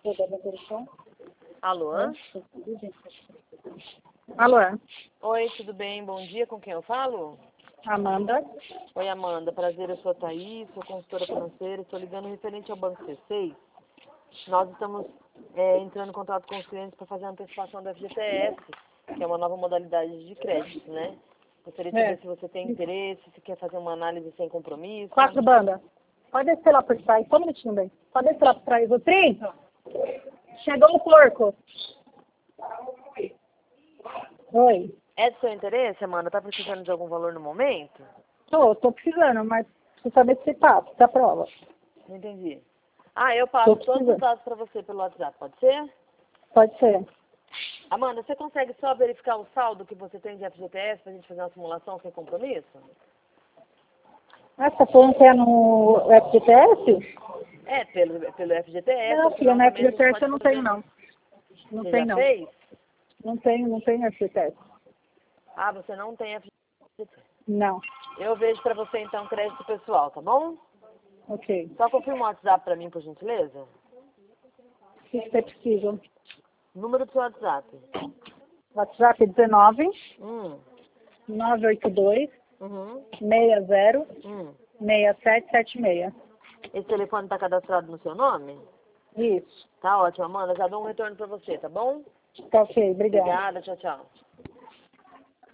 Alô? Alô? Oi, tudo bem? Bom dia, com quem eu falo? Amanda? Oi, Amanda, prazer, eu sou a Thaís, sou consultora financeira, estou ligando referente ao Banco C6. Nós estamos entrando em contato com os clientes para fazer a antecipação do FGTS, que é uma nova modalidade de crédito, né? Gostaria de saber se você tem interesse, se quer fazer uma análise sem compromisso. 4 bandas. Pode descer lá por trás, só um minutinho bem. Pode descer lá por trás. O Tri, chegou o porco. Oi. É do seu interesse, Amanda? Tá precisando de algum valor no momento? Tô precisando, mas preciso saber se passa, se aprova. Não entendi. Ah, eu passo todos os dados para você pelo WhatsApp, pode ser? Pode ser. Amanda, você consegue só verificar o saldo que você tem de FGTS para a gente fazer uma simulação sem compromisso? Ah, você tá falando que é no FGTS? É, pelo FGTS. Não, filha, no FGTS eu não tenho, não. Não Você tenho, já não. fez? Não tenho FGTS. Ah, você não tem FGTS. Não. Eu vejo para você, então, crédito pessoal, tá bom? Ok. Só confirma o WhatsApp para mim, por gentileza. O que você precisa? Número do seu WhatsApp. WhatsApp é 19 Hum. 982 Uhum. 60 Hum. 6776. Esse telefone está cadastrado no seu nome? Isso. Tá ótimo, Amanda. Já dou um retorno para você, tá bom? Tá ok, obrigada. Obrigada, tchau, tchau.